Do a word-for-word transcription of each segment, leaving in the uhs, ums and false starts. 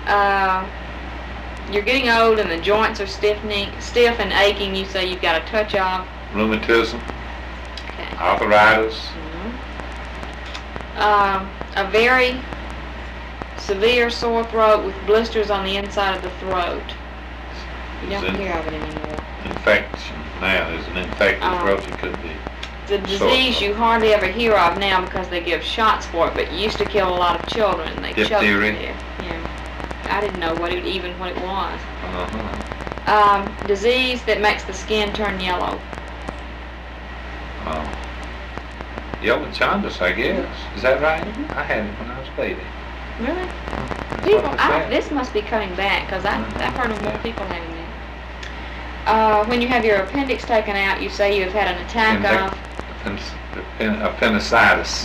Uh, you're getting old and the joints are stiffening, stiff and aching. You say you've got a touch of rheumatism, okay. arthritis. Mm-hmm. Um, a very severe sore throat with blisters on the inside of the throat. You don't in, hear of it anymore. Infection. Now there's an infected um, throat. It could be. The disease you hardly ever hear of now because they give shots for it, but it used to kill a lot of children. They choked to death. Yeah. I didn't know what it even what it was. Uh-huh. Um, disease that makes the skin turn yellow. Um, yellow jaundice, I guess. Is that right? Mm-hmm. I had it when I was a baby. Really? That's People, what they I, said. this must be coming back because Mm-hmm. I've heard of more people having that. Uh, when you have your appendix taken out, you say you've had an attack Appendix- of Append- appendicitis.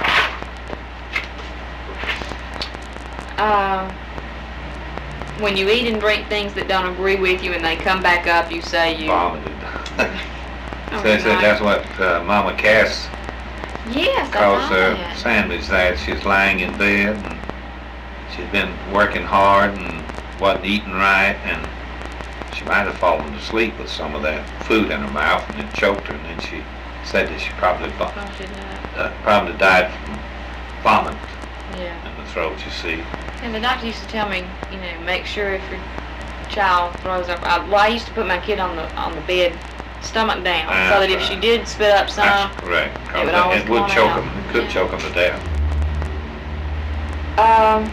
Uh, when you eat and drink things that don't agree with you and they come back up, you say you Vomited. Oh, So they said nice. that's what uh, Mama Cass Yes, I calls saw her that. sandwich. That she's lying in bed and she'd been working hard and wasn't eating right, and she might have fallen to sleep with some of that food in her mouth, and it choked her, and then she said that she probably vo- Oh, she did. uh, probably died from vomit Yeah. in the throat, you see. And the doctor used to tell me, you know, make sure if your child throws up. I, well, I used to put my kid on the on the bed, stomach down, That's so that if she right. did spit up some, That's correct. 'Cause it would it, always it would come choke out. them. It could Yeah. choke them to death. um,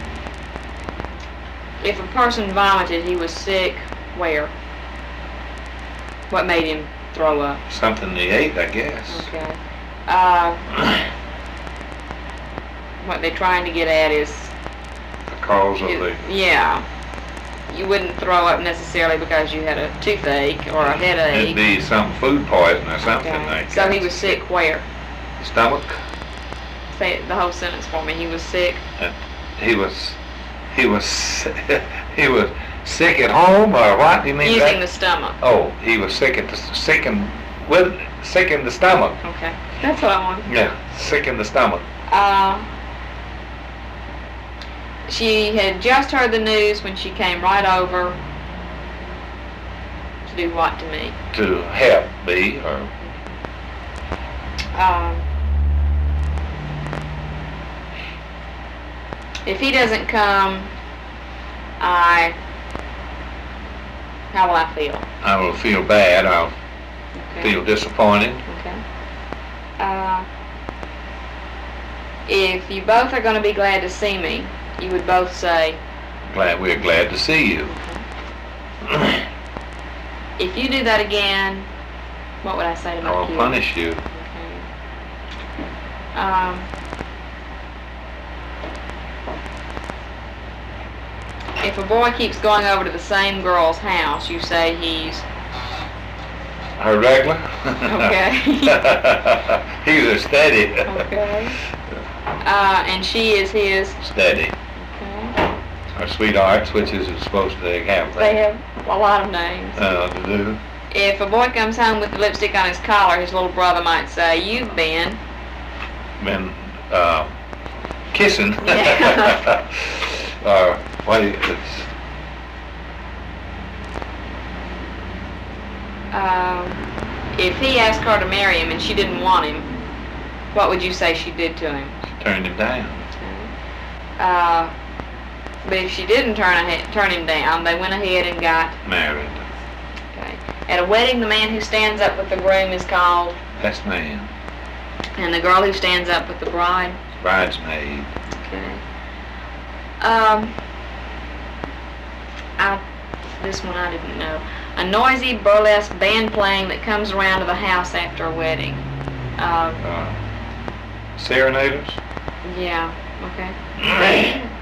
if a person vomited, he was sick. Where? What made him throw up? Something they ate, I guess. Okay. Uh, what they're trying to get at is, The cause of you- the yeah, you wouldn't throw up necessarily because you had a toothache or a headache. it'd be some food poison or something Okay. like So that. he was sick where? Stomach. Say it- the whole sentence for me. He was sick. He was. He was. He was sick at home, or what? You mean Using that? the stomach. Oh, he was sick at the sick in with sick in the stomach. Okay. That's what I wanted. Yeah, sick in the stomach. Uh, she had just heard the news when she came right over to do what to me? To help me, or Um, if he doesn't come, I, how will I feel? I will feel bad. I'll Okay. feel disappointed. Okay. Uh, if you both are going to be glad to see me, you would both say, Glad we're glad to see you. if you do that again, what would I say to my I will kid? punish you. Okay. Um, if a boy keeps going over to the same girl's house, you say he's Her regular. Okay. He's a steady. okay. Uh, and she is his. Steady. Okay. Our sweethearts, which is supposed to have that. They have a lot of names. Uh, to do. If a boy comes home with the lipstick on his collar, his little brother might say, "You've been." Been uh, kissing. Yeah. Or what? It's Um, if he asked her to marry him and she didn't want him, what would you say she did to him? she turned him down. Uh, but if she didn't turn ahead, turn him down, they went ahead and got. Married. Okay. At a wedding, the man who stands up with the groom is called, Best man. and the girl who stands up with the bride. Bridesmaid. Okay. Um, I, this one I didn't know. A noisy burlesque band playing that comes around to the house after a wedding. Uh, Uh, serenaders. yeah. Okay.